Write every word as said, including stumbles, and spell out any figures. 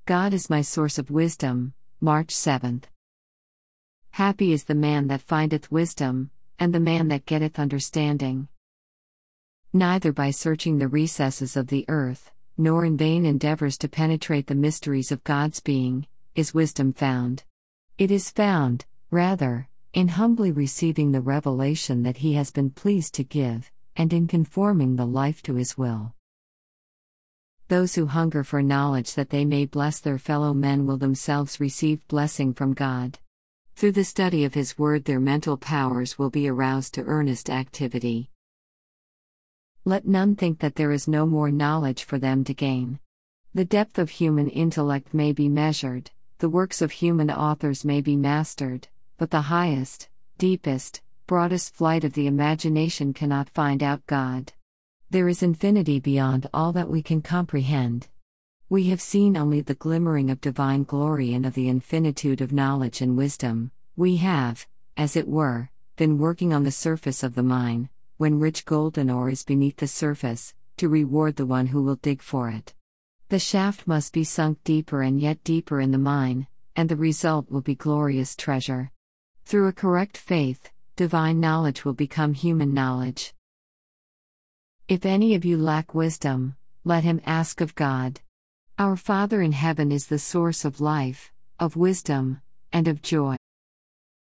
God is my source of wisdom. March seventh. Happy is the man that findeth wisdom, and the man that getteth understanding. Neither by searching the recesses of the earth, nor in vain endeavors to penetrate the mysteries of God's being, is wisdom found. It is found, rather, in humbly receiving the revelation that He has been pleased to give, and in conforming the life to His will. Those who hunger for knowledge that they may bless their fellow men will themselves receive blessing from God. Through the study of His Word, their mental powers will be aroused to earnest activity. Let none think that there is no more knowledge for them to gain. The depth of human intellect may be measured, the works of human authors may be mastered, but the highest, deepest, broadest flight of the imagination cannot find out God. There is infinity beyond all that we can comprehend. We have seen only the glimmering of divine glory and of the infinitude of knowledge and wisdom. We have, as it were, been working on the surface of the mine, when rich golden ore is beneath the surface, to reward the one who will dig for it. The shaft must be sunk deeper and yet deeper in the mine, and the result will be glorious treasure. Through a correct faith, divine knowledge will become human knowledge. If any of you lack wisdom, let him ask of God. Our Father in heaven is the source of life, of wisdom, and of joy.